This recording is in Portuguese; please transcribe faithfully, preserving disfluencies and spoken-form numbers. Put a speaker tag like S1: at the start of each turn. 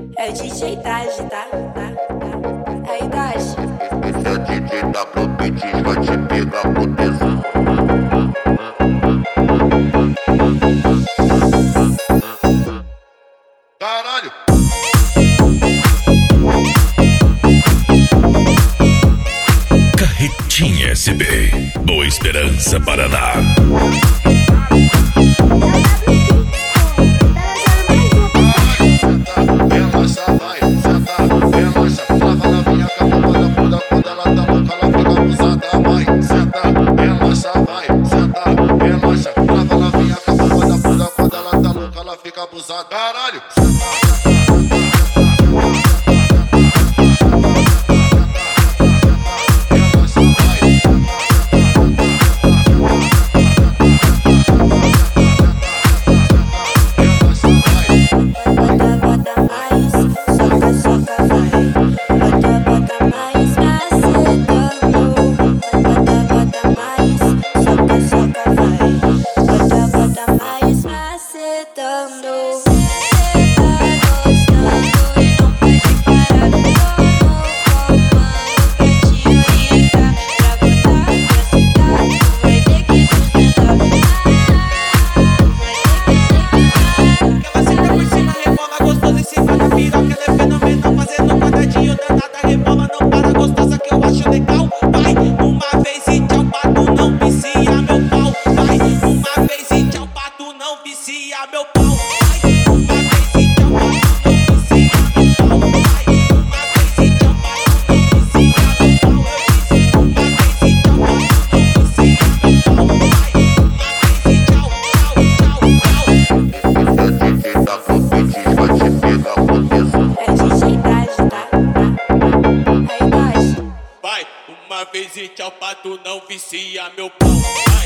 S1: É o D J Taj, tá? tá? Aí, Taj.
S2: Esse é o D J W Beats, vai te pegar por tesão. Caralho!
S3: Carretinha S B, Boa Esperança, Paraná.
S2: Relaxa, vai, senta, relaxa, trava na minha cama, manda bunda quando ela tá louca, ela fica abusada, vai, senta, relaxa, vai, senta, relaxa, trava na minha cama, manda bunda quando ela tá louca, ela fica abusada, caralho,
S4: Uma vez e tchau pra tu não vicia meu pau.